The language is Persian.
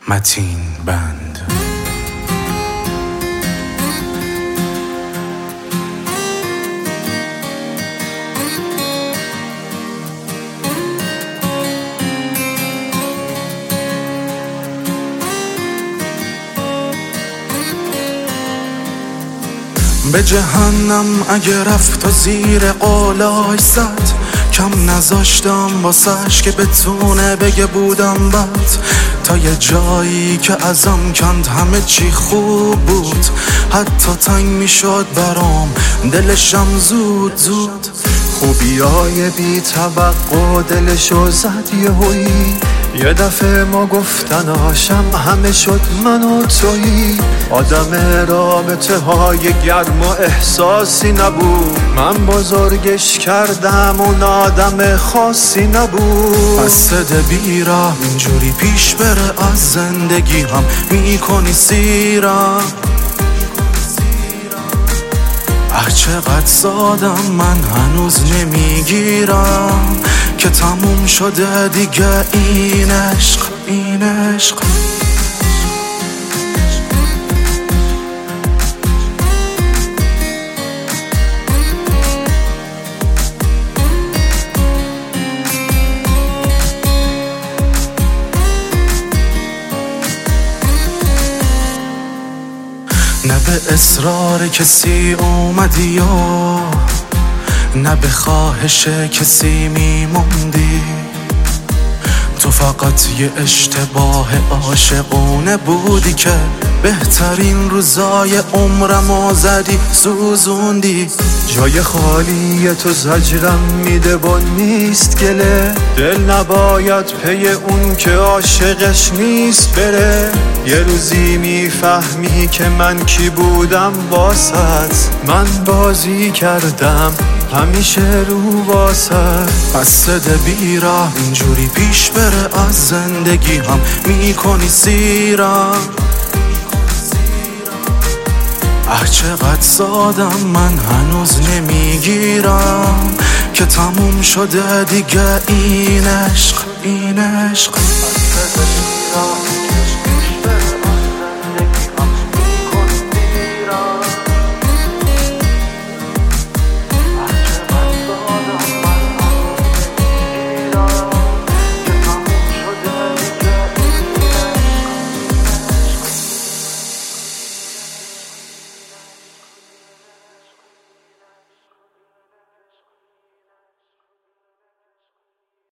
متین بند. به جهنم اگه رفت و زیر قولاش زد، کم نذاشتم واسش که بتونه بگه بودم بد، تا یه جایی که ازم کند همه چی خوب بود، حتی تنگ میشد برام دلشم زود زود. خوبیای بی توقع دلشو زد یهویی، یه دفعه ما گفتناشم همه شد من و تویی. آدم رابطه های گرم و احساسی نبود، من بزرگش کردم اون آدم خاصی نبود. بسته بیرم اینجوری پیش بره از زندگی هم میکنی سیرم. چقدر سادم من هنوز نمیگیرم که تموم شده دیگه این عشق، این عشق. نه به اصرار کسی اومدی یا نه به خواهش کسی میموندی، تو فقط یه اشتباه عاشقونه بودی که بهترین روزای عمرمو زدی سوزوندی. جای خالی تو زجرم میده و نیست گله، دل نباید پی اون که عاشقش نیست بره. یه روزی میفهمی که من کی بودم واسط، من بازی کردم همیشه رو واسط. بسته بیرم اینجوری پیش بره از زندگی هم میکنی سیرم. چقدر سادم من هنوز نمیگیرم که تموم شده دیگه این عشق، این عشق.